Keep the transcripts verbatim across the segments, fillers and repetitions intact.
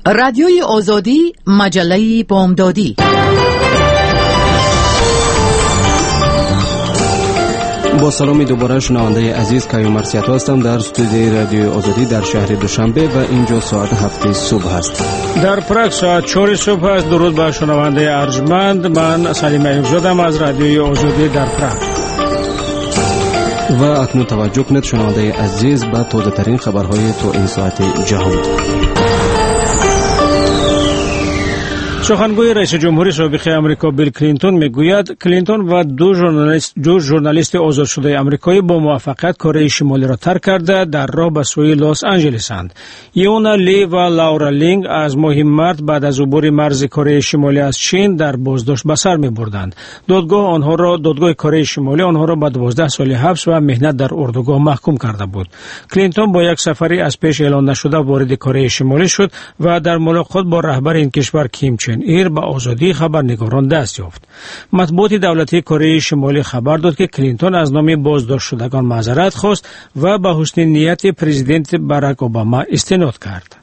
رادیوی آزادی، مجله بامدادی. با سلامی دوباره شنونده عزیز کیوم مرسیاتو هستم در استودیوی رادیو آزادی در شهر دوشنبه و اینجا ساعت هفت صبح است. در پراگ ساعت چهار صبح است. درود بر شنونده ارجمند، من سلیم ایوبزادم از رادیوی آزادی در پراگ. و اکنون توجه کنید شنونده عزیز به تازه ترین خبرهای تو این ساعت جهان. سخنگوی رئیس جمهوری سابق آمریکا بیل کلینتون میگوید کلینتون و دو ژورنالیست دو ژورنالیست آزاد شده آمریکایی با موفقیت کره شمالی را ترک کرده در راه به سوی لس آنجلسند. یونا لی و لاورا لینگ از ماه مارس بعد از عبور مرز کره شمالی از چین در بازداشت به سر میبردند. دادگاه آنها را دادگاه کره شمالی آنها را به دوازده سال حبس و مهنت در اردوگاه محکوم کرده بود. کلینتون با یک سفری از پیش اعلان نشده وارد کره شمالی شد و در ملاقات با رهبر این کشور کیم چن ایر با آزادی خبرنگاران دست یافت. مطبوعات دولتی کره شمالی خبر داد که کلینتون از نام بازداشت شدگان معذرت خواست و به حسن نیت پرزیدنت باراک اوباما استناد کرد.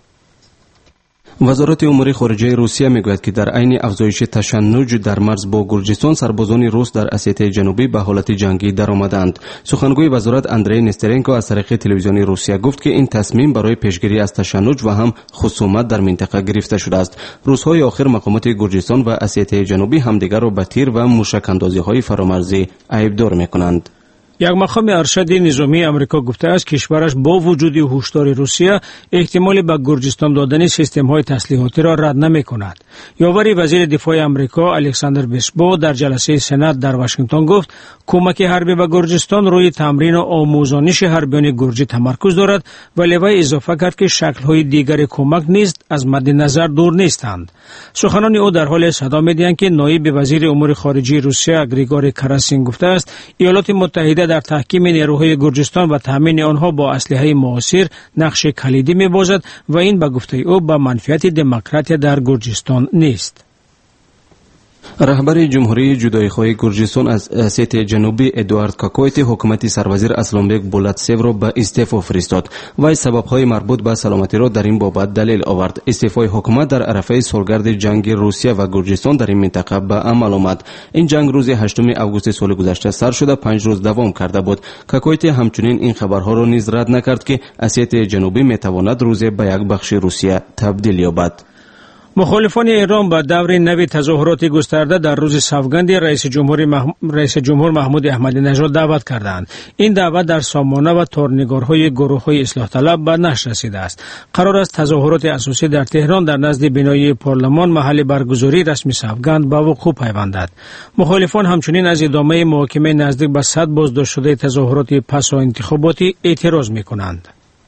وزارت امور خارجه روسیه میگوید که در عین افزایش تشنج در مرز با گرجستان سربازان روس در اسیته جنوبی به حالت جنگی درآمدند. سخنگوی وزارت اندری نسترنکو از طریق تلویزیونی روسیه گفت که این تصمیم برای پیشگیری از تشنج و هم خصومت در منطقه گرفته شده است. روزهای آخر مقامات گرجستان و اسیته جنوبی همدیگر را به تیر و موشک اندازی‌های فرامرزی عیبدار می‌کنند. یک مقام ارشد نظامی آمریکا گفته است کشورش با وجود هشدار روسیه احتمال به گرجستان دادن سیستم‌های تسلیحاتی را رد نمی‌کند. یاوری وزیر دفاع آمریکا الکساندر بیسبو در جلسه سنات در واشنگتن گفت کمک حربی به گرجستان روی تمرین و آموزش حربیان گرجی تمرکز دارد، ولی وی اضافه کرد که شکل‌های دیگر کمک نیز از مد نظر دور نیستند. سخنان او در حال صدا می‌دهند که نایب وزیر امور خارجه روسیه گریگوری کراسین گفته است ایالات متحده در تحکیم نیروهای گرجستان و تامین آنها با اسلحه معاصر نقش کلیدی می‌باشد و این به گفته او به منفعت دموکراسی در گرجستان نیست. رهبر جمهوری جدایی‌خواه گرجستان از اسیته جنوبی ادوارد کاکویت حکومت سروزیر اسلامبek بولاتسیو را به استعفا فرستاد. وی سبب‌های مربوط به سلامتی را در این بابت دلیل آورد. استعفای حکومت در عرصه سالگرد جنگ روسیه و گرجستان در این منطقه به عمل آمد. این جنگ روز هشتم آگوست سال گذشته سر شده پنج روز دوام کرده بود. کاکویت همچنین این خبرها را نیز رد نکرد که اسیته جنوبی میتواند روز به یک بخش روسیه تبدیل یابد. مخالفان ایران با دور نوی تظاهرات گسترده در روز سوگند رئیس جمهور مح... رئیس جمهور محمود احمدی نژاد دعوت کردند. این دعوت در سامانه و تارنگارهای گروه‌های اصلاح طلب به نشر رسیده است. قرار است تظاهرات اساسی در تهران در نزد بنای پارلمان محل برگزاری رسمی سوگند به وقوع پیوندد. مخالفان همچنین از ادامه محاکمه نزدیک به صد بازداشت شده تظاهرات پس از انتخاباتی اعتراض می‌کنند.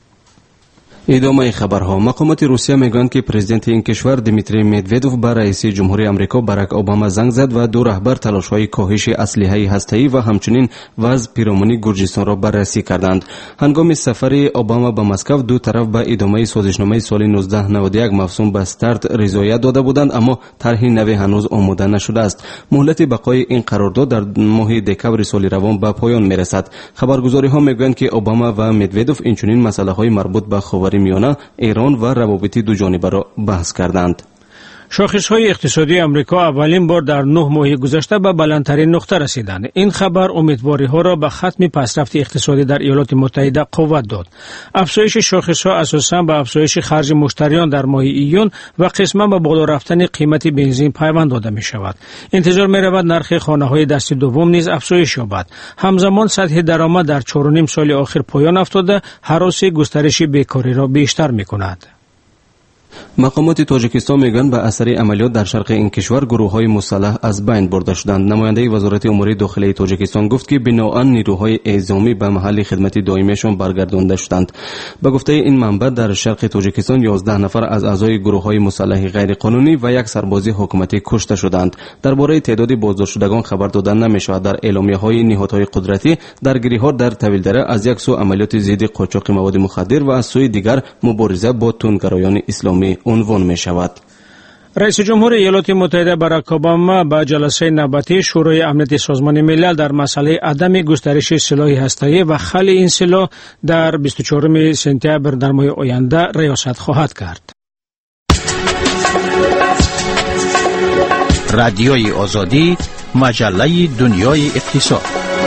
ادامه خبرها. مقامات روسیه میگویند که پرزیدنت این کشور دیمیتری مدودوف به رئیس جمهوری آمریکا باراک اوباما زنگ زد و دو رهبر تلاش‌های کاهش اسلحه هسته‌ای و همچنین وضع پیرامون گرجستان را بررسی کردند. هنگام سفر اوباما به مسکو دو طرف به ادامه سازشنامه سال نوزده نود و یک مفصول به استارت رضایت داده بودند، اما طرح نوی هنوز آماده نشده است. مهلت بقای این قرارداد در ماه دکمبر سال روان به پایان میرسد. خبرگزاری‌ها میگویند که اوباما و مدودوف اینچنین مسائل‌های مربوط به خاور میانه، ایران و روابط دو جانبه را بحث کردند. شاخص‌های اقتصادی آمریکا اولین بار در نه ماه گذشته به بلندترین نقطه رسیدند. این خبر امیدواری‌ها را به ختم پیشرفت اقتصادی در ایالات متحده قوت داد. افزایش شاخص‌ها اساساً به افزایش خرج مشتریان در ماه ایون و قسماً به بالا رفتن قیمت بنزین پیوند داده می‌شود. انتظار می‌رود نرخ خانه‌های دست دوم نیز افزایش یابد. همزمان سطح درآمد در چهار و نیم سال اخیر پایان افتاده، هراس گسترش بیکاری را بیشتر می‌کند. مقامات تاجیکستان میگویند به اثر عملیات در شرق این کشور گروه‌های مسلح از بین برده شدند. نماینده وزارت امور داخلی تاجیکستان گفت که بناءً نیروهای اعزامی به محل خدمت دائمیشان برگردانده شدند. به گفته این منبع در شرق تاجیکستان یازده نفر از اعضای گروه‌های مسلح غیرقانونی و یک سرباز حکومتی کشته شدند. درباره تعداد بازداشت شدگان خبر داده نمی‌شود. در اعلامیه‌های نهادهای قدرتی درگیری‌ها در طویل‌دره از یک سو عملیات ضد قاچاق مواد مخدر و از سوی دیگر مبارزه با تندگرایان اسلامی عنوان می شود. رئیس جمهور ایالات متحده باراک اوباما با جلسه نوبتی شورای امنیت سازمان ملل در مسئله عدم گسترش سلاح هسته‌ای و خلع این سلاح در بیست و چهارم سپتامبر در ماه آینده ریاست خواهد کرد. رادیوی آزادی، مجله دنیای اقتصاد.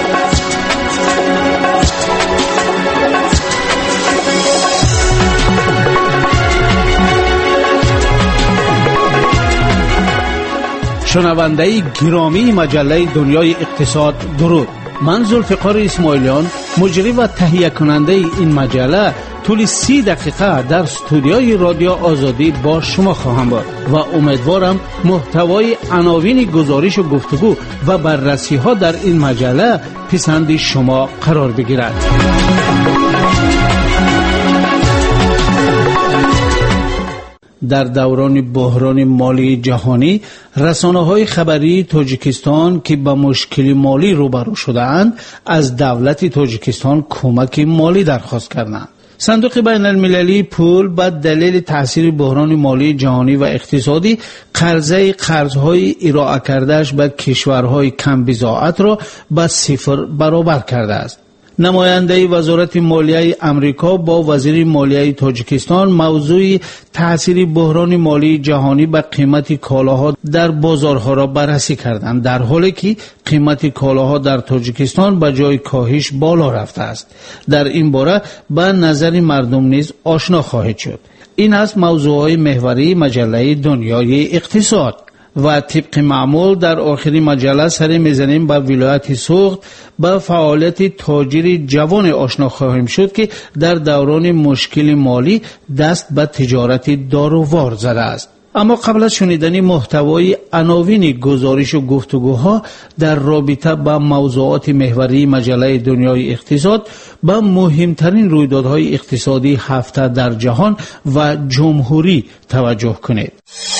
شنونده گرامی مجله دنیای اقتصاد، درود. من ذوالفقار اسماعیلیان، مجری و تهیه کننده این مجله، طول سی دقیقه در استودیوی رادیو آزادی با شما خواهم بود و امیدوارم محتوای عناوین گزارش و گفتگو و بررسی ها در این مجله پسند شما قرار بگیرد. در دوران بحران مالی جهانی، رسانه‌های خبری تاجیکستان که با مشکل مالی روبرو شده‌اند، از دولت تاجیکستان کمک مالی درخواست کردند. صندوق بین المللی پول به دلیل تاثیر بحران مالی جهانی و اقتصادی قرضه قرض‌های ارائه کرده‌اش به کشورهای کم بضاعت را به صفر برابر کرده است. نماینده وزارت مالیه امریکا با وزیر مالیه تاجیکستان موضوع تاثیر بحران مالی جهانی به قیمت کالاها در بازارها را بررسی کردند، در حالی که قیمت کالاها در تاجیکستان به جای کاهش بالا رفته است. در این باره به نظر مردم نیز آشنا خواهد شد. این است موضوعهای محوری مجله دنیای اقتصاد. و طبق معمول در آخری مجله سر میزنیم به ولایت سوخت، به فعالیت تاجر جوان آشنا خواهیم شد که در دوران مشکل مالی دست به تجارت دارووار زده است. اما قبل از شنیدن محتوای عناوین گزارش و گفتگوها در رابطه با موضوعات محوری مجله دنیای اقتصاد، به مهمترین رویدادهای اقتصادی هفته در جهان و جمهوری توجه کنید.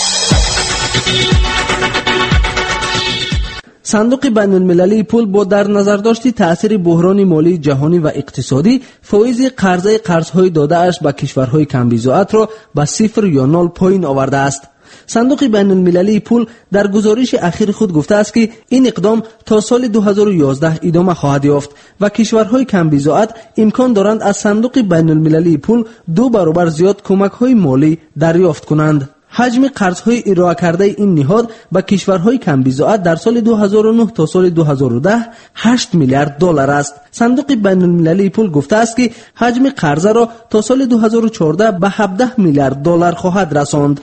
صندوق بین المللی پول با در نظر داشتی تأثیر بحران مالی جهانی و اقتصادی، فایز قرضه قرض‌های داده اش به کشورهای کم بضاعت را به صفر یا نول پایین آورده است. صندوق بین المللی پول در گزارش اخیر خود گفته است که این اقدام تا سال دو هزار و یازده ادامه خواهد یافت و کشورهای کم بضاعت امکان دارند از صندوق بین المللی پول دو برابر زیاد کمک‌های مالی دریافت کنند. حجم قرض‌های ارائه کرده این نهاد به کشورهای کم بضاعت در سال دو هزار و نه تا سال دو هزار و ده هشت میلیارد دلار است. صندوق بین المللی پول گفته است که حجم قرضه را تا سال دو هزار و چهارده به هفده میلیارد دلار خواهد رساند.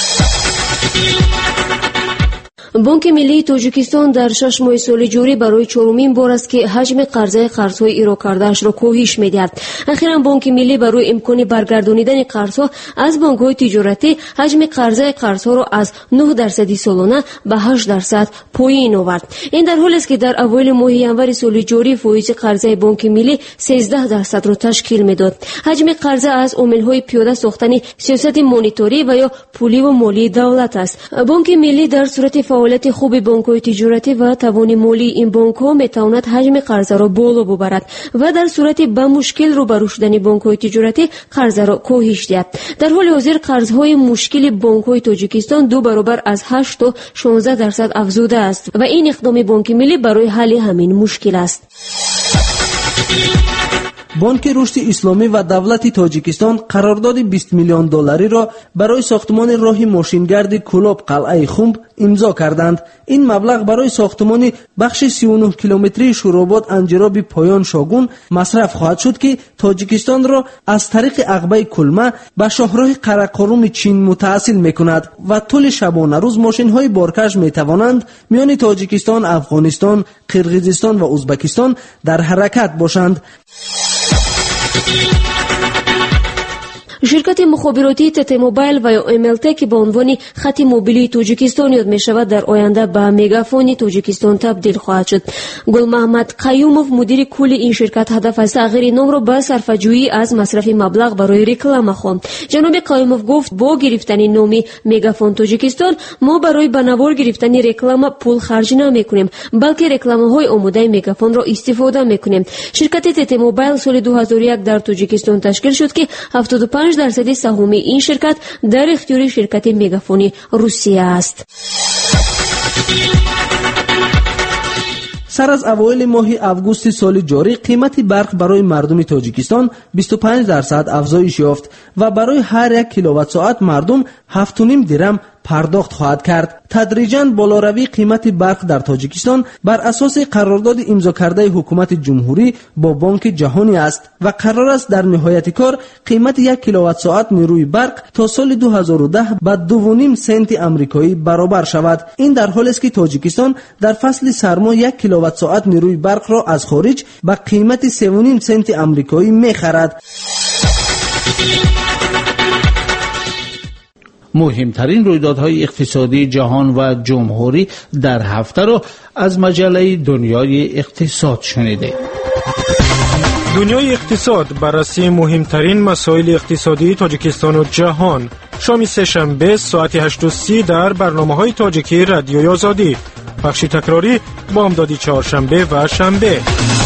بانک ملی تاجیکستان در شش ماه سال جاری برای چهارمین بار است که حجم قرضه قرض‌های ارائه کرده‌اش را کاهش می‌دهد. اخیراً بانک ملی برای امکان برگردانیدن قرض‌ها از بانک‌های تجارتی حجم قرضه قرض‌ها را از نه درصد سالانه به هشت درصد پایین آورد. این در حالی است که در اوایل ماه ینور سال جاری فایز قرضه بانک ملی سیزده درصد را تشکیل می‌داد. حجم قرضه از عامل‌های پیاده ساختن سیاست مانیتاری و یا پولی و مالی دولت است. بانک ملی در صورت فعالیت خوب بانک‌های تجارتی و توان مالی این بانک‌ها می‌تواند حجم قرضه را بالا ببرد و در صورت به مشکل روبرو شدن بانک‌های تجارتی قرضه را کاهش دهد. در حال حاضر قرض‌های مشکل بانک‌های تاجیکستان دو برابر از هشت تا شانزده درصد افزوده است و این اقدام بانک ملی برای حل همین مشکل است. بانک رشد اسلامی و دولت تاجیکستان قرارداد بیست میلیون دلاری را برای ساختمان راه ماشینگرد کلاب قلعه خنب امضا کردند. این مبلغ برای ساختمان بخش سی و نه کیلومتری شوراباد انجراب پایان شاگون مصرف خواهد شد که تاجیکستان را از طریق عقبه کلمه به شاهراه قراقرم چین متصل میکند و طول شبانه روز ماشین‌های بارکش میتوانند میان تاجیکستان، افغانستان، قرقیزستان و ازبکستان در حرکت باشند. شرکت مخابراتی تت موبایل و یا ام ال تی که به عنوان خط موبیلی تاجیکستان یاد می شود در آینده به مگافون تاجیکستان تبدیل خواهد شد. گل محمد قیوموف مدیر کل این شرکت هدف از تغییر نام را به صرفه‌جویی از مصرف مبلغ برای رکلام خواند. جناب قیوموف گفت با گرفتن نام مگافون تاجیکستان ما برای به نوار گرفتن رکلام پول خرج نمی کنیم، بلکه رکلام‌های آماده مگافون را استفاده می کنیم. شرکت تت موبایل سال دو هزار و یک در تاجیکستان تشکیل شد که هفتاد و پنج درصد سهام این شرکت در اختیار شرکت مگافونی روسیه است. سر از اوایل ماه اوگوست سال جاری قیمت برق برای مردم تاجیکستان بیست و پنج درصد افزایش یافت و برای هر یک کیلووات ساعت مردم هفت و نیم درم پرداخت خواهد کرد. تدریجاً بالاروی قیمت برق در تاجیکستان بر اساس قرارداد امضا کرده حکومت جمهوری با بانک جهانی است و قرار است در نهایت کار قیمت یک کیلووات ساعت نیروی برق تا سال دو هزار و ده به دو و نیم سنت آمریکایی برابر شود. این در حالی است که تاجیکستان در فصل سرما یک کیلووات ساعت نیروی برق را از خارج به قیمت سه و نیم سنت آمریکایی می‌خرد. مهمترین رویدادهای اقتصادی جهان و جمهوری در هفته را از مجله دنیای اقتصاد شنیده. دنیای اقتصاد بررسی مهمترین مسائل اقتصادی تاجیکستان و جهان. شام سه‌شنبه ساعت هشت و سی در برنامه‌های تاجیکی رادیوی آزادی. بخش تکراری بامدادی چهارشنبه و شنبه.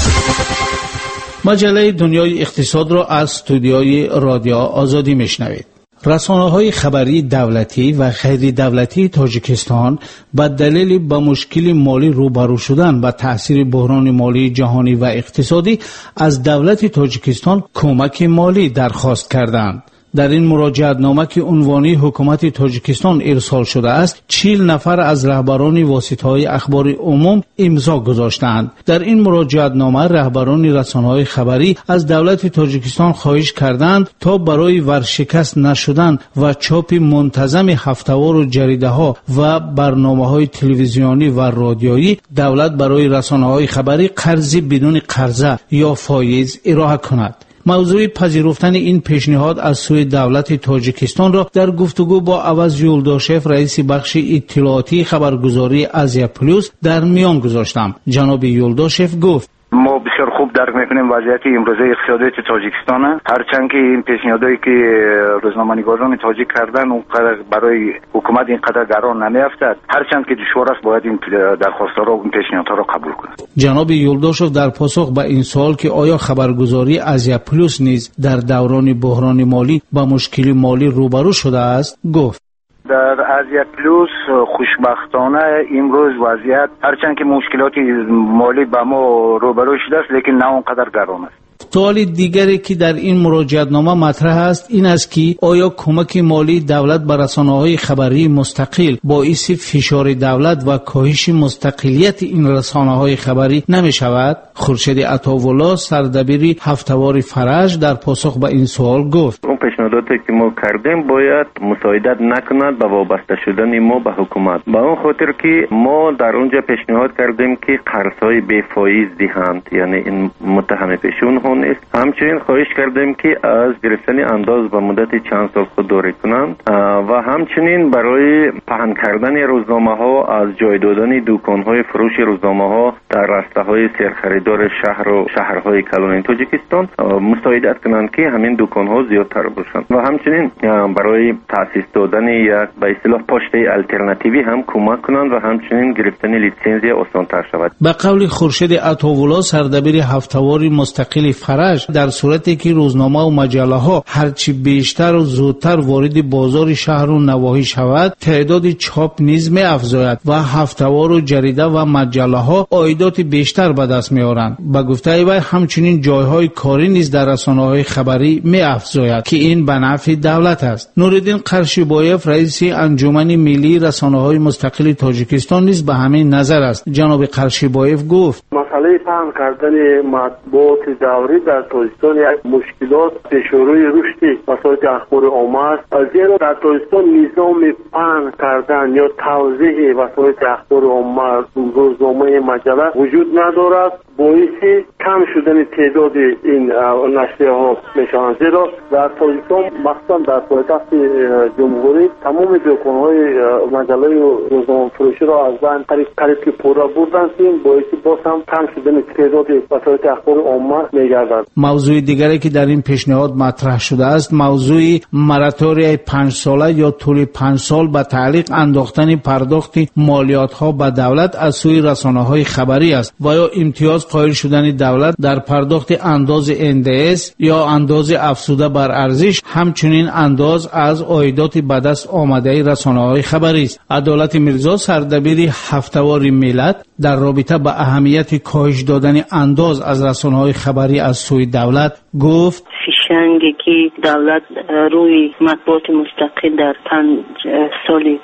مجله دنیای اقتصاد را از استودیوی رادیو آزادی میشنوید. رسانه‌های خبری دولتی و غیر دولتی تاجیکستان به دلیل با مشکل مالی روبرو شدن و تأثیر بحران مالی جهانی و اقتصادی از دولت تاجیکستان کمک مالی درخواست کردند. در این مراجعت نامه که عنوانی حکومت تاجیکستان ارسال شده است، چهل نفر از رهبران واسطه‌های اخبار عموم امضا گذاشتند. در این مراجعت نامه رهبران رسانه‌های خبری از دولت تاجیکستان خواهش کردند تا برای ورشکست نشدن و چاپ منتظم هفته‌وار و جریده‌ها و برنامه‌های تلویزیونی و رادیویی دولت برای رسانه‌های خبری قرضی بدون قرضه یا فایز ارائه کند. موضوع پذیرفتن این پیشنهاد از سوی دولت تاجیکستان را در گفتگو با عوض یولداشف رئیس بخش اطلاعاتی خبرگزاری آزیا پلوس در میان گذاشتم. جناب یولداشف گفت: ما بسیار خوب درک میکنیم وضعیت امروزه اقتصادی تاجیکستان، هرچند که این پیشنهادایی که روزنامه‌نگاران تاجیک کردن اونقدر برای حکومت اینقدر گران نمیافتد، هرچند که دشوار است باید این درخواست‌ها رو، این پیشنهادها رو قبول کنند. جناب یولداشف در پاسخ به این سوال که آیا خبرگزاری آزیا پلوس نیز در دوران بحران مالی با مشکل مالی روبرو شده است گفت: در آزیا پلوس خوشبختانه امروز وضعیت هرچند که مشکلات مالی با ما روبرو شده است، لیکن نه اونقدر گران است. سوال دیگری که در این مراجعت نامه مطرح است این است که آیا کمک مالی دولت به رسانه‌های خبری مستقل باعث فشار دولت و کاهش مستقلیت این رسانه‌های خبری نمی شود؟ خورشید عطاوالله سردبیر هفته‌وار فرج در پاسخ به این سوال گفت: اون پیشنهاداتی که ما کردیم باید مساعدت نکند به وابسته شدن ما به حکومت. با اون خاطر که ما در اونجا پیشنهاد کردیم که قرض‌های بی فایز دهند، یعنی این متهم پیشون نیست. همچنین خواهش کردیم که از گرفتن انداز به مدت چند سال خودداری کنند و همچنین برای پهن کردن روزنامه ها از جای دادن دکان های فروش روزنامه ها در راسته های سرخریدار شهر و شهرهای کلان تاجیکستان مساعدت کنند که همین دکان ها زیادتر باشند و همچنین برای تأسیس دادن یک به اصطلاح پشت الटरनेटिवی هم کمک کنند و همچنین گرفتن لیسانس آسان‌تر شود. به قول خورشید عطاوالله سردبیر هفته‌وار مستقل فرج، در صورتی که روزنامه و مجله ها هرچی بیشتر و زودتر وارد بازار شهر و نواحی شود، تعداد چاپ نیز می افزاید و هفته‌وار و جریده و مجله ها عایدات بیشتر به دست می آورند. به گفته وی همچنین جایهای کاری نیز در رسانه‌های خبری می افزاید که این به نفع دولت است. نورالدین قرشیبایف رئیس انجمن ملی رسانه‌های مستقل تاجیکستان نیز به همین نظر است. جناب قرشیبایف گفت: مسئله پهن کردن مطبوعات دوری در تاجیکستان یک مشکلات پیشروی رشد وسایل اخبار عامه است، زیرا در تاجیکستان نظام پهن کردن یا توزیع وسایل اخبار عامه، روزنامه، مجله وجود ندارد. باعث کم شدن تعداد این نشریه ها میشوند، زیرا در تاجیکستان مخصوصا در پایتخت جمهوری تمام دکان های مجله و روزنامه فروشی را از بین قریب قریب که پورا بردن، باعث باز هم کم شدن تعداد وسایل اخبار عامه میگردد. موضوع دیگری که در این پیشنهاد مطرح شده است موضوع مراتوری پنج ساله یا طول پنج سال به تعلیق انداختن پرداخت مالیات ها به دولت از سوی رسانه های خبری است و یا امتیاز قائل شدن دولت در پرداخت انداز ان دی اس یا انداز افزوده بر ارزش، همچنین انداز از عایدات به دست آمده رسانه های خبری است. عدالت میرزا سردبیر هفته‌وار ملت در رابطه با اهمیت کاهش دادن انداز از رسانه های خبری از سوی دولت گفت: فیشنگی که دولت روی مطبوعات مستقل در پنج سال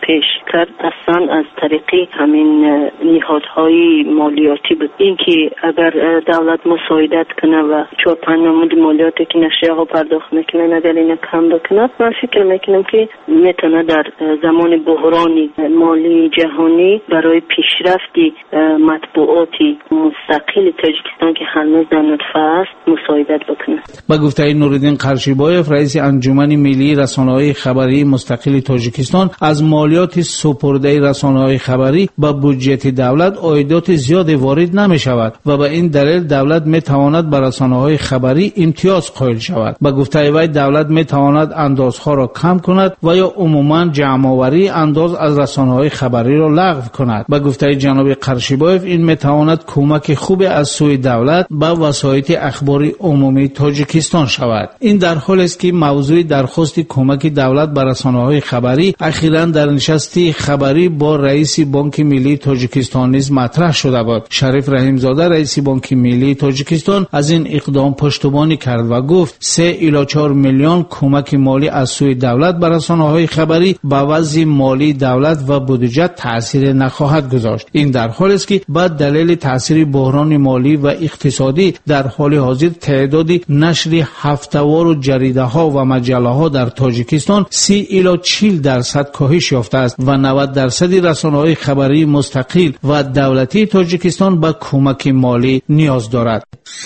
پیش کرد اصلا از طریق همین نهادهای مالیاتی بود. اینکه اگر دولت مساعدت کنه و چهار پنج نمود مالیاتی که نشریه ها پرداخت میکنن اگر اینو کم بکنه، من فکر میکنم که میتونه در زمان بحرانی مالی جهانی برای پیشرفتی مطبوعاتی مستقل تاجیکستان که هنوز در نطفه است مساعدت بکنه. با گفته نورالدین قرشیبایف رئیس انجمن ملی رسانه‌های خبری مستقل تاجیکستان، از مالیات سپرده رسانه‌های خبری به بودجه دولت عایدات زیاد وارد نمی شود و به این دلیل دولت می تواند بر رسانه‌های خبری امتیاز قائل شود. با گفته وی دولت می تواند اندازها را کم کند و یا عموما جمع‌آوری انداز از رسانه‌های خبری را لغو کند. با گفته جناب قرشیبایف این می تواند کمک خوب از سوی دولت به وسایط اخباری عمومی تاجیکستان شود. این در حالی است که موضوع درخواست کمک دولت به رسانه‌های خبری اخیراً در نشستی خبری با رئیس بانک ملی تاجیکستان نیز مطرح شده بود. شریف رحیمزاده رئیس بانک ملی تاجیکستان از این اقدام پشتیبانی کرد و گفت سه الی چهار میلیون کمک مالی از سوی دولت به رسانه‌های خبری به وضع مالی دولت و بودجه تاثیر نخواهد گذاشت. این در حالی است که به دلیل تاثیر بحران مالی و اقتصادی در حال حاضر تعداد نشر هفته‌وار و جریده‌ها و مجله‌ها در تاجیکستان سی الی چهل درصد کاهش یافته است و نود درصد رسانه‌های خبری مستقل و دولتی تاجیکستان به کمک مالی نیاز دارد.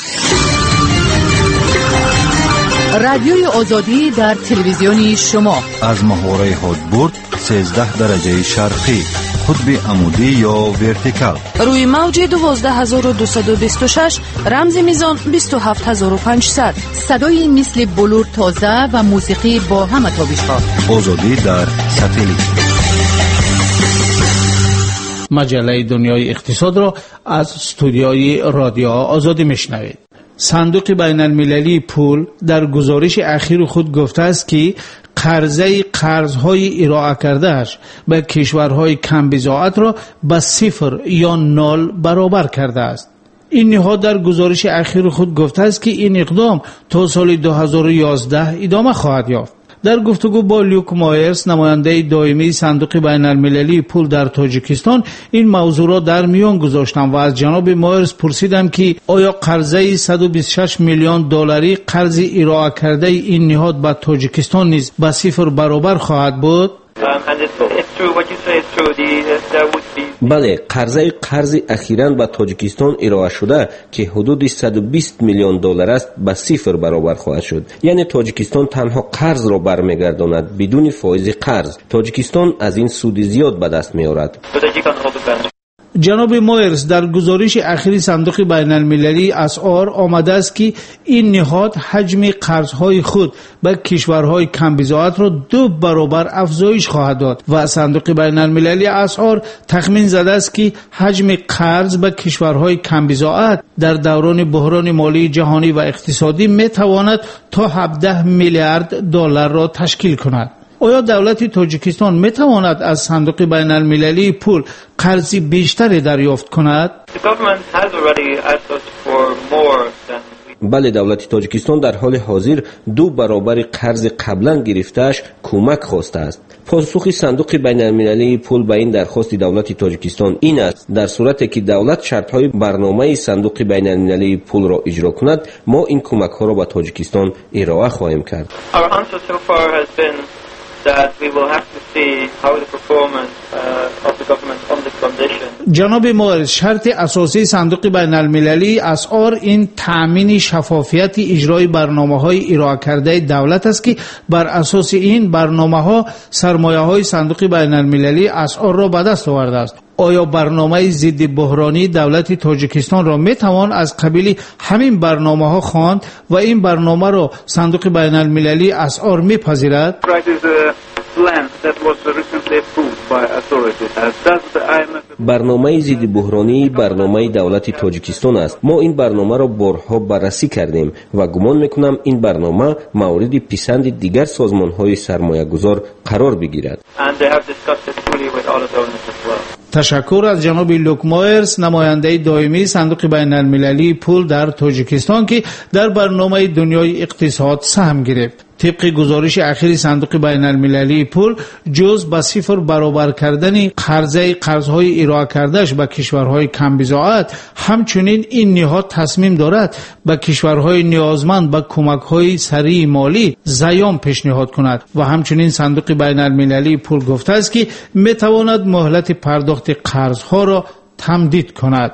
رادیوی آزادی در تلویزیونی شما از محوره هادبورد سیزده درجه شرقی، قطب عمودی یا ورتیکال، روی موج دوازده هزار و دویست و بیست و شش، رمز میزان بیست و هفت هزار و پانصد. صدای مثل بلور تازه و موسیقی با همه تابش‌ها. آزادی در ساتلیت. مجله دنیای اقتصاد را از استودیوی رادیو آزادی میشنوید. صندوق بین المللی پول در گزارش اخیر خود گفته است که قرضه قرضهای ارائه کردهش به کشورهای کم بضاعت را به صفر یا نال برابر کرده است. این نهاد در گزارش اخیر خود گفته است که این اقدام تا سال دو هزار و یازده ادامه خواهد یافت. در گفتگو با لیوک مایرز نماینده دائمی صندوق بین المللی پول در تاجیکستان این موضوع را در میان گذاشتم و از جناب مایرز پرسیدم که آیا قرضه صد و بیست و شش میلیون دلاری قرض ارائه کرده این نهاد به تاجیکستان نیز به صفر برابر خواهد بود؟ بله، قرضه قرض اخیراً به تاجیکستان ارائه شده که حدود صد و بیست میلیون دلار است به صفر برابر خواهد شد. یعنی تاجیکستان تنها قرض را برمیگرداند بدون فایز قرض. تاجیکستان از این سود زیاد به دست میآورد. جناب مایرز در گزارش اخیری صندوق بین المللی اسعار آمده است که این نهاد حجم قرضهای خود به کشورهای کم بضاعت را دو برابر افزایش خواهد داد و صندوق بین المللی اسعار تخمین زده است که حجم قرض به کشورهای کم بضاعت در دوران بحران مالی جهانی و اقتصادی می تواند تا هفده میلیارد دلار را تشکیل کند. آیا دولت تاجیکستان می تواند از صندوق بین المللی پول قرضی بیشتری دریافت کند؟ بله، دولت تاجیکستان در حال حاضر دو برابر قرض قبلا گرفتهش کمک خواسته است. پاسخ صندوق بین المللی پول به این درخواست دولت تاجیکستان این است: در صورتی که دولت شرط‌های برنامه صندوق بین المللی پول را اجرا کند، ما این کمک‌ها را به تاجیکستان ارائه خواهیم کرد. that we will have to see how the performance uh, of the government on this condition. جناب مایرز، شرط اساسی صندوق بین المللی اسعار این تأمین شفافیت اجرای برنامه‌های ارائه کرده دولت است که بر اساس این برنامه‌ها سرمایه‌های صندوق بین المللی اسعار را به دست آورده است. آیا برنامه ضد بحرانی دولت تاجیکستان را می توان از قبیل همین برنامه ها خواند و این برنامه را صندوق بین المللی اسعار می پذیرد؟ برنامه ضد بحرانی برنامه دولت تاجیکستان است. ما این برنامه را بارها بررسی کردیم و گمان میکنم این برنامه مورد پسند دیگر سازمان های سرمایه گذار قرار بگیرد. تشکر از جناب لیوک مایرز، نماینده دائمی صندوق بین المللی پول در تاجیکستان که در برنامه دنیای اقتصاد سهم گرفت. طبق گزارش اخیر صندوق بین المللی پول، جز به صفر برابر کردن قرضه قرضهای ارائه کردهش به کشورهای کم بضاعت، همچنین این نهاد تصمیم دارد به کشورهای نیازمند به کمک‌های سریع مالی زیان پیشنهاد کند و همچنین صندوق بین المللی پول گفته است که میتواند مهلت پرداخت قرضها را تمدید کند.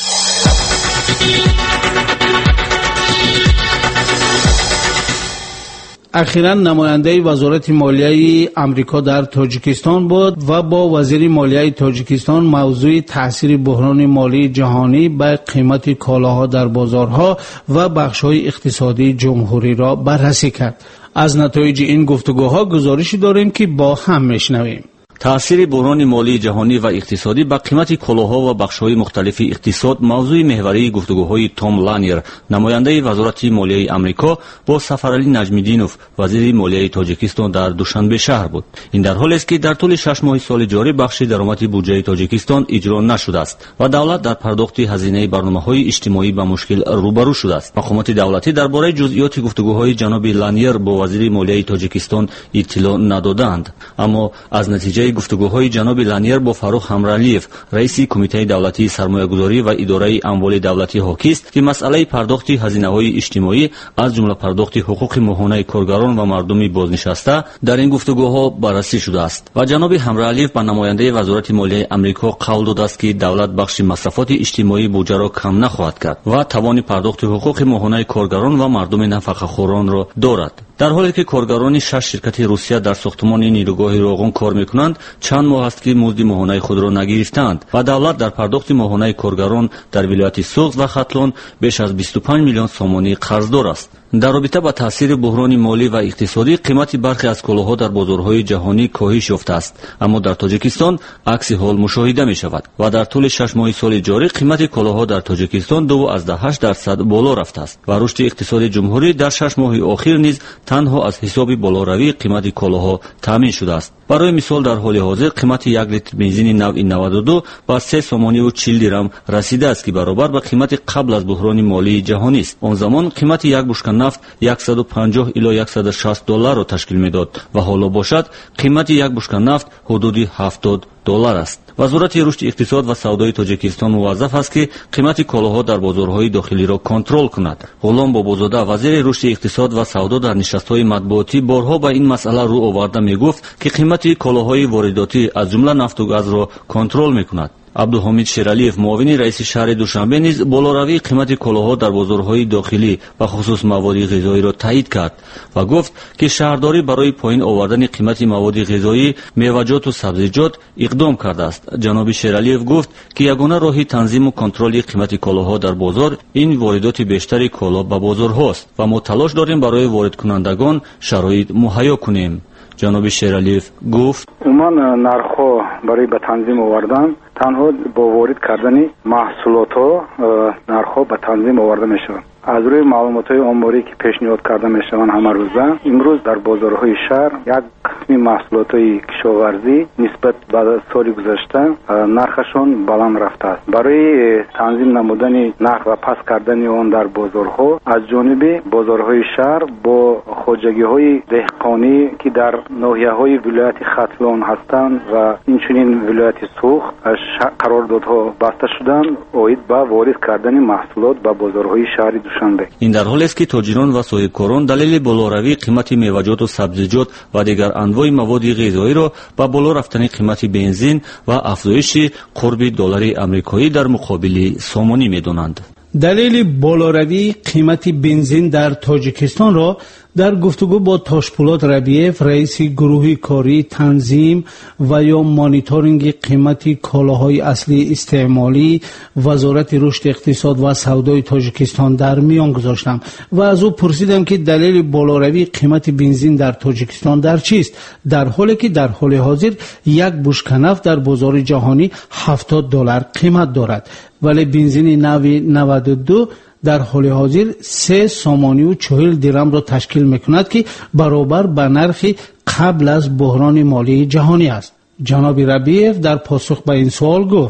اخیراً نماینده وزارت مالیه امریکا در تاجیکستان بود و با وزیر مالیه تاجیکستان موضوع تاثیر بحران مالی جهانی به قیمت کالاها در بازارها و بخش‌های اقتصادی جمهوری را بررسی کرد. از نتایج این گفتگوها گزارشی داریم که با هم میشنویم. تأثیر بحران مالی جهانی و اقتصادی با قیمت کالاها و بخش‌های مختلف اقتصاد موضوع محوری گفتگوهای توم لانیر، نماینده وزارت مالیه آمریکا، با سفرعلی نجمیدینوف، وزیر مالیه تاجیکستان در دوشنبه شهر بود. این در حالی است که در طول شش ماه سال جاری بخش درآمد بودجه تاجیکستان اجرا نشده است و دولت در پرداخت هزینه برنامه‌های اجتماعی با مشکل روبرو شده است. مقامات دولتی درباره جزئیات گفتگوهای جناب لانیر با وزیر مالیه تاجیکستان اطلاع ندادند، اما از نتیجه گفتگوهای جناب لانیر با فاروق همرالیف، رئیس کمیته دولتی سرمایه‌گذاری و اداره اموال دولتی حاکی است که مسئله پرداخت هزینه‌های اجتماعی از جمله پرداخت حقوق ماهانه کارگران و مردم بازنشسته در این گفتگوها بررسی شده است و جناب همرالیف به نماینده وزارت مالیه آمریکا قول داده است که دولت بخش مصرفات اجتماعی بودجه را کم نخواهد کرد و توان پرداخت حقوق ماهانه کارگران و مردم نفقه‌خوران را دارد. در حالی که کارگران شش شرکت روسیه در ساختمان نیروگاه روغن کار میکنند، چند ماه است که مزد ماهانه خود را نگرفتند و دولت در پرداخت ماهانه کارگران در ولایت سوغد و خطلون بیش از بیست و پنج میلیون سومانی قرضدار است. در رابطه با تاثیر بحران مالی و اقتصادی، قیمت برخی از کالاها در بازارهای جهانی کاهش یافته است، اما در تاجیکستان عکس حال مشاهده می شود و در طول شش ماه سال جاری قیمت کالاها در تاجیکستان دو از هشت درصد بالا رفته است و رشد اقتصاد جمهوری در شش ماه اخیر نیز تنها از حساب بالاروی قیمت کالاها تامین شده است. برای مثال در حال حاضر قیمت یک لیتر بنزین نوع نود و دو با سه سومانی و چهل درم رسیده است که برابر با قیمت قبل از بحران مالی جهانی است. آن زمان قیمت یک بشکه نفت صد و پنجاه الی صد و شصت دلار را تشکیل میداد و حالا باشد قیمت یک بشکه نفت حدود هفتاد دلار است. وزارت رشد اقتصاد و سودای تاجیکستان موظف است که قیمت کالاها در بازارهای داخلی را کنترل کند. غلام بابازاده، وزیر رشد اقتصاد و سودا، در نشست‌های مطبوعاتی بارها به این مسئله رو آورده میگفت که قیمت کالاهای وارداتی از جمله نفت و گاز را کنترل میکند. عبدالحمید شیرالیف، معاون رئیس شهر دوشنبه، نیز بالاروی قیمت کالاها در بازارهای داخلی و خصوص مواد غذایی را تایید کرد و گفت که شهرداری برای پایین آوردن قیمت مواد غذایی، میوه‌جات و سبزیجات اقدام کرده است. جناب شیرالیف گفت که یگانه راه تنظیم و کنترل قیمت کالاها در بازار این واردات بیشتری کالا به بازارهاست و ما تلاش داریم برای وارد کنندگان شرایط مهیا کنیم. جناب شیرالیف گفت عموما نرخ‌ها برای به تنظیم آوردن تنها با وارد کردن محصولات ها نرخ‌ها به تنظیم آورده میشوند. از روی معلومات‌های آماری که پیشنهاد کرده میشوند همه روزه، امروز در بازارهای شهر یک قسمی محصولات‌های کشاورزی نسبت به سال گذشته نرخشون بالا رفته است. برای تنظیم نمودن نرخ و پس کردن آن در بازارها از جانب بازارهای شهر با خواجگی‌های دهقانی که در ناحیه‌های ولایت خطلون هستند و اینچنین ولایت سوغد قراردادها بسته شدند اوید به وارد کردن محصولات به بازارهای شهری دوشنبه. این در حالی است که تاجران و صاحبکاران دلیل بالاروی قیمت میوه‌جات و سبزیجات و دیگر انواع مواد غذایی را با بالا رفتن قیمت بنزین و افزایش قرب دلار آمریکایی در مقابل سومانی می‌دانند. دلیل بالاروی قیمت بنزین در تاجیکستان را در گفتگو با تاشپولات ربیف، رئیس گروه کاری تنظیم و یا مانیتورینگ قیمت کالاهای اصلی استعمالی وزارت رشد اقتصاد و سودای تاجیکستان در میان گذاشتم و از او پرسیدم که دلیل بالاروی قیمت بنزین در تاجیکستان در چیست، در حالی که در حال حاضر یک بشکه نفت در بازار جهانی هفتاد دلار قیمت دارد، ولی بنزین نوع نود و دو در حال حاضر سه سومانی و چهل درم را تشکیل میکند که برابر به نرخ قبل از بحران مالی جهانی است. جناب ربیف در پاسخ به این سوال گفت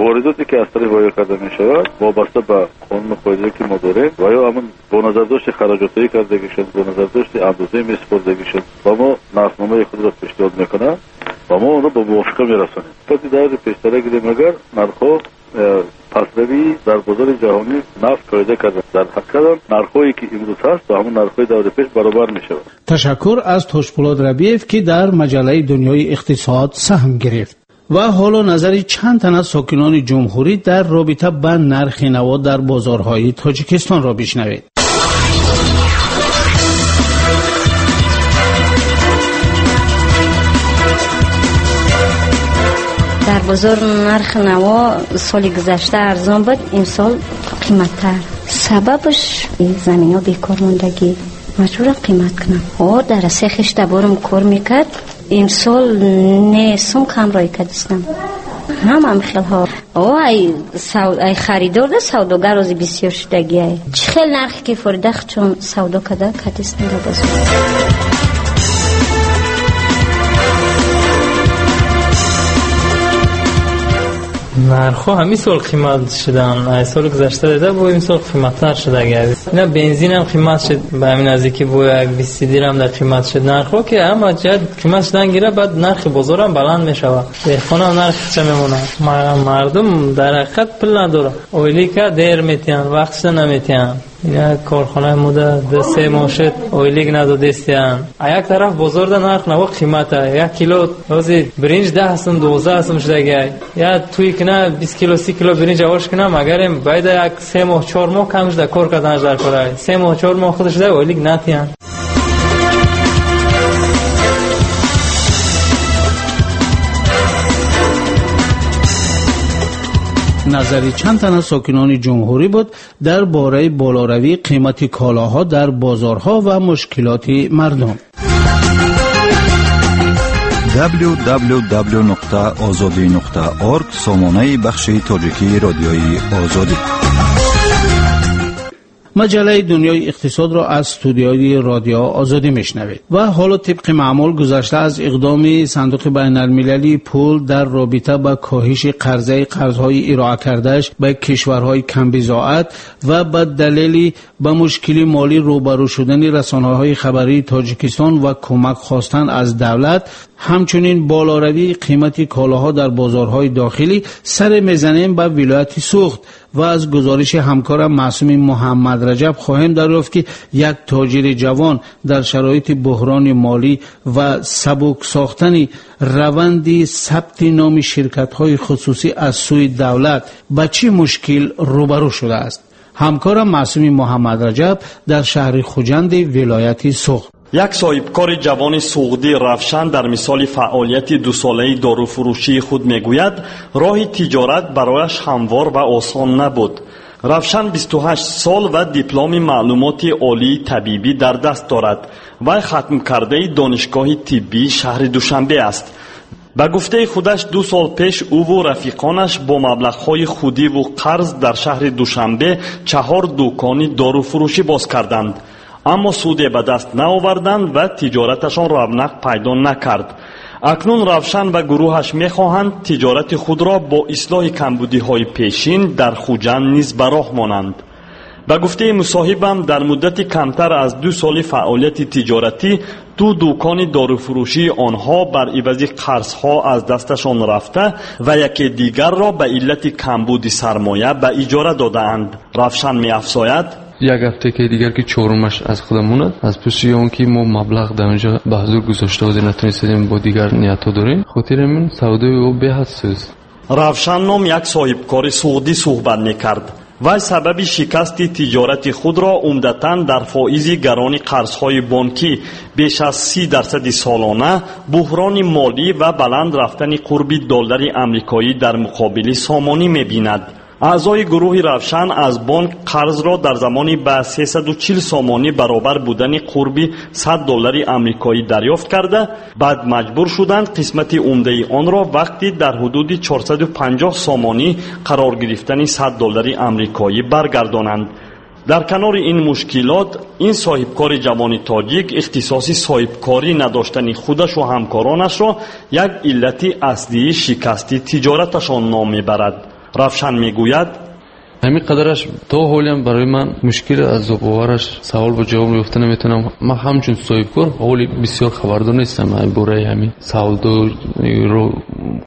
وارداتی که از طریق وارد کرده می شود وابسته به قانون و قاعده که ما داریم و یا همون با نظر داشت خراجاتی کردگیشون، با نظر داشت اندازه میسپردگیشون با ما نرخنامه خود را پیشنهاد میکنن و ما اون را به موافقه میرسانیم تا در پیشتره گیریم اگر نرخ پسروی در بازار جهانی نفت قاعده کرده. در حقیقت نرخی که امروز هست با همون نرخ‌های دور پیش برابر میشود. تشکر از توشپولاد ربیف که در مجله دنیای اقتصاد سهم گرفت. و حالا نظری چند تن از ساکنان جمهوری در رابطه با نرخ نوا در بازارهای تاجیکستان را بشنوید. در بازار نرخ نوا سال گذشته ارزان بود، این سال قیمت‌تر. سببش این زمین ها بیکار موندگی مجبور قیمت کنم. او در سه خشت بارم کار میکرد، این سال نه سم کم رای کردستم. هم هم خیلی ها او ای, سود... ای خریدار ده سوداگر روزی بسیار شدگی ای چه خیلی نرخی که فردخ چون سودا کده کردستم رو بازار. نرخ‌ها همین سال قیمت شدن، ای سال گذشته دیده با این سال قیمت‌تر شده گردید. اینا بنزین هم قیمت شد، به همین نزدیکی بوی بیست درم در قیمت شد. نرخ‌ها که هم جد قیمت شدن گیره بعد نرخ بازار هم بلند میشوه. دهقان هم نرخ چه میمونه؟ مردم در حقیقت پول نداره. اویلی که دیر میتیان، وقتش نمیتیان. اینا کارخانه موده ده سه ماه شد اویلیگ ندادستیان. یک طرف بازار ده نرخ نوا قیمته، یک کیلو روزی برنج ده هستن دوازده هستن شده گی یا توی کنه بیست کیلو سی کیلو برنج آورش کنه مگرم باید یک سه ماه چهار ماه کمش ده کار کردنش در کاره سه ماه چهار ماه خودش ده اویلیگ نتیان. نظری چند تن از ساکنان جمهوری بود در باره بالاروی قیمت کالاها در بازارها و مشکلات مردم. دبلیو دبلیو دبلیو نقطه آزادی نقطه اورگ سامانه بخش تاجیکی رادیوی آزادی. مجله دنیای اقتصاد را از استودیوی رادیو آزادی میشنوید. و حالا طبق معمول گذشته از اقدام صندوق بین المللی پول در رابطه با کاهش قرضه قرضهای ارائه کردهش به کشورهای کم بضاعت و به دلیل به مشکل مالی روبرو شدن رسانه‌های خبری تاجیکستان و کمک خواستن از دولت، همچنین بالاروی قیمت کالاها در بازارهای داخلی سر میزنیم به ولایت سوخت و از گزارش همکارم معصوم محمد رجب خواهیم دریافت که یک تاجر جوان در شرایط بحران مالی و سبک ساختن روند ثبت نام شرکت‌های خصوصی از سوی دولت با چه مشکل روبرو شده است. همکارم معصوم محمد رجب در شهر خوجند ولایت سوخت. یک صاحبکار جوان سوغدی روشن در مثال فعالیت دو ساله‌ای داروفروشی خود میگوید راه تجارت برایش هموار و آسان نبود. روشن بیست و هشت سال و دیپلم معلومات عالی طبیبی در دست دارد و ختم کرده دانشگاه طبی شهر دوشنبه است. به گفته خودش دو سال پیش او و رفیقانش با مبلغ‌های خودی و قرض در شهر دوشنبه چهار دکان داروفروشی باز کردند، اما سودی به دست نآوردند و تجارتشان رونق پیدا نکرد. اکنون روشن و گروهش میخواهند تجارت خود را با اصلاح کمبودی‌های پیشین در خوجند نیز به راه مانند. به گفته مصاحبم در مدت کمتر از دو سال فعالیت تجارتی دو دکان داروفروشی آنها بر عوض قرضها از دستشان رفته و یکی دیگر را به علت کمبود سرمایه به اجاره داده‌اند. روشن می‌افزاید یک هفته که دیگر که چهارمش از خودمون از پس اون که ما مبلغ در اونجا به حضور گذاشته بودیم نتونستیم با دیگر نیت‌ها داریم خاطر من سودای او به حد سوز. روشن نام یک صاحبکار سعودی صحبت می‌کرد و سبب شکست تجارت خود را عمدتاً در فائز گران قرض‌های بانکی بیش از سی درصد سالانه، بحران مالی و بلند رفتن قرب دلار آمریکایی در مقابل سامانی می‌بیند. اعضای گروه روشن از بانک قرض را در زمانی به سیصد و چهل سامانی برابر بودن قرب صد دلار آمریکایی دریافت کرده، بعد مجبور شدند قسمت عمده آن را وقتی در حدود چهارصد و پنجاه سامانی قرار گرفتن صد دلار آمریکایی برگردانند. در کنار این مشکلات، این صاحبکار جوان تاجیک اختصاصی صاحبکاری نداشتن خودش و همکارانش را یک علت اصلی شکست تجارتشان نام میبرد. равшан мегӯяд: همین قدرش تا حالی هم برای من مشکل از زبوارش سوال با جواب میفته نمیتونم. من همچون صاحب کار حالی بسیار خبردار نیستم. من برای همین سوال دو رو